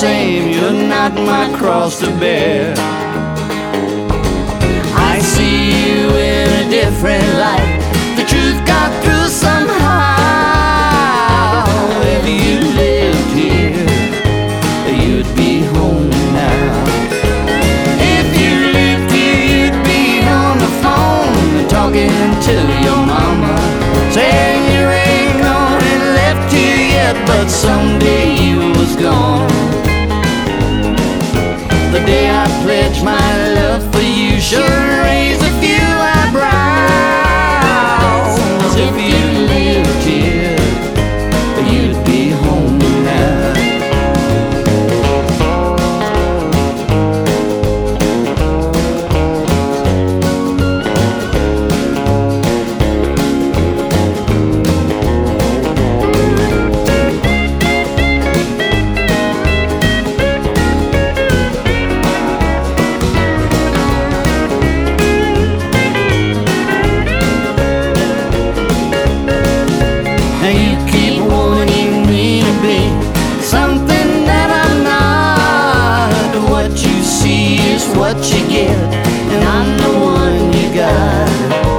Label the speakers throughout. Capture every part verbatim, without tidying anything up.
Speaker 1: same, you're not my cross to bear. I see you in a different light. The truth got through somehow. If you lived here, you'd be home now. If you lived here, you'd be on the phone talking to your mama, saying you ain't gone and left here yet, but someday you was gone. The day I pledged my love for you sure raised a few eyebrows. If you lived here, you'd be home now. What you get, and I'm the one you got.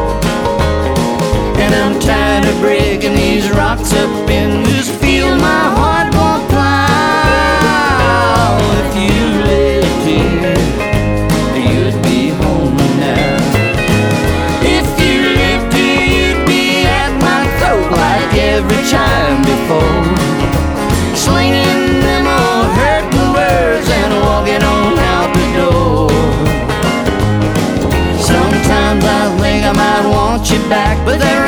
Speaker 1: And I'm tired of breaking these rocks up in this field my heart won't plow. If you lived here, you'd be home now. If you lived here, you'd be at my throat like every time before, slinging them old hurting words and walking on out the door. Sometimes I think I might want you back, but there